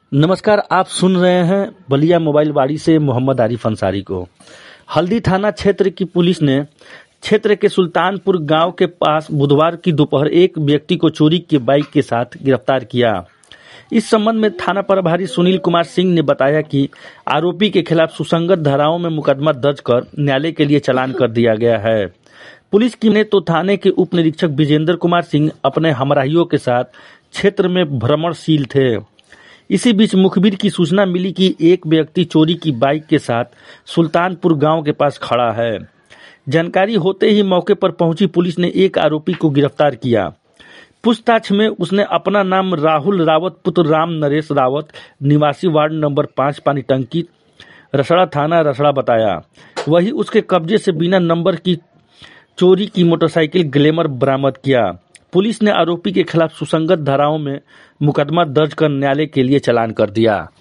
नमस्कार, आप सुन रहे हैं बलिया मोबाइल बाड़ी से मोहम्मद आरिफ अंसारी को। हल्दी थाना क्षेत्र की पुलिस ने क्षेत्र के सुल्तानपुर गांव के पास बुधवार की दोपहर एक व्यक्ति को चोरी की बाइक के साथ गिरफ्तार किया। इस संबंध में थाना प्रभारी सुनील कुमार सिंह ने बताया कि आरोपी के खिलाफ सुसंगत धाराओं में मुकदमा दर्ज कर न्यायालय के लिए चालान कर दिया गया है। पुलिस की ने तो थाने के उप निरीक्षक विजेंद्र कुमार सिंह अपने हमराहियों के साथ क्षेत्र में भ्रमणशील थे। इसी बीच मुखबिर की सूचना मिली कि एक व्यक्ति चोरी की बाइक के साथ सुल्तानपुर गांव के पास खड़ा है। जानकारी होते ही मौके पर पहुंची पुलिस ने एक आरोपी को गिरफ्तार किया। पूछताछ में उसने अपना नाम राहुल रावत पुत्र राम नरेश रावत निवासी वार्ड नंबर 5 पानी टंकी रसड़ा थाना रसड़ा बताया। वही उसके कब्जे से बिना नंबर की चोरी की मोटरसाइकिल ग्लैमर बरामद किया। पुलिस ने आरोपी के खिलाफ सुसंगत धाराओं में मुकदमा दर्ज कर न्यायालय के लिए चालान कर दिया।